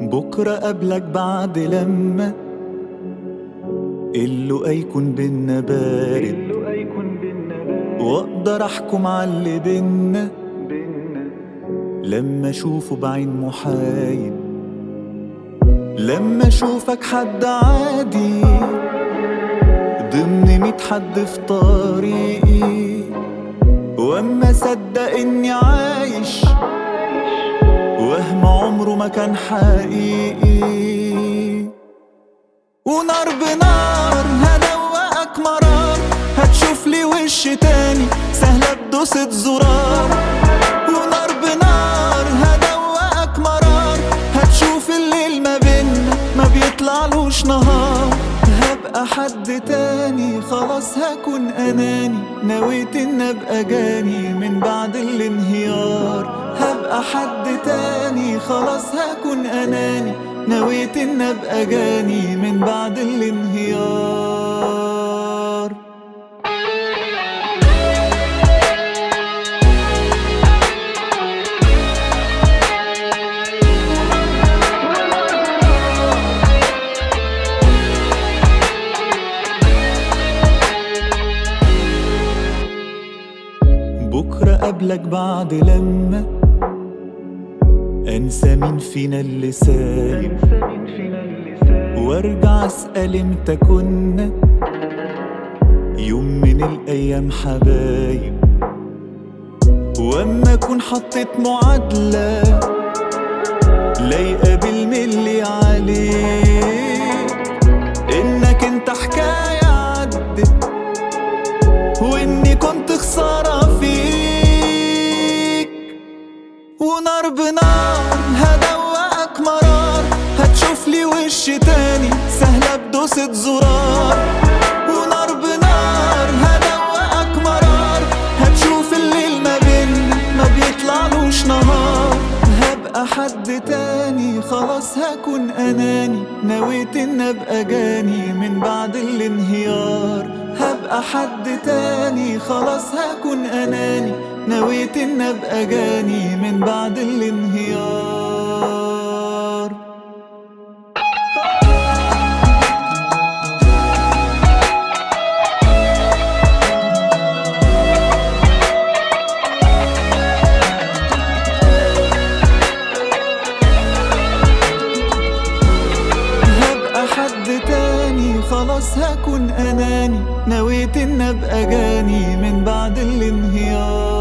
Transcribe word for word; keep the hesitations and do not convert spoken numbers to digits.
بكرة قبلك بعد لما اللقا يكون بينا بارد، واقدر احكم عاللي بينا لما اشوفه بعين محايد. لما اشوفك حد عادي ضمن ميت حد في طريقي، واما صدق اني عايش وهم عمره ما كان حقيقي. ونار بنار هدوقك مرار، هتشوف لي وش تاني سهلة بدوسة زرار. ونار بنار هدوقك مرار، هتشوف الليل ما بينا ما بيطلعلوش نهار. هبقى حد تاني خلاص هكون اناني، نويت ان ابقى جاني من بعد الانهيار. هبقى حد تاني خلاص هكون اناني، نويت ان ابقى جاني من بعد الانهيار. بكرة قبلك بعد لما انسى مين فينا اللي سايب، وارجع اسأل امتى كنا يوم من الايام حبايب. واما اكون حطيت معادلة لا يقابل ملي عليك، انك انت حكاية عدت واني كنت خسارة فيك. ونار بنار هدوقك مرار، هتشوف لي وش تاني سهلة بدوسة زرار. ونار بنار هدوقك مرار، هتشوف الليل ما بينا ما بيطلعلوش نهار. هبقى حد تاني خلاص هكون اناني، نويت ان ابقى جاني من بعد الانهيار. هبقى حد تاني خلاص هكون اناني، نويت ان ابقى جاني من بعد الانهيار. هبقى حد تاني خلاص هكون اناني، نويت ان ابقى جاني من بعد الانهيار.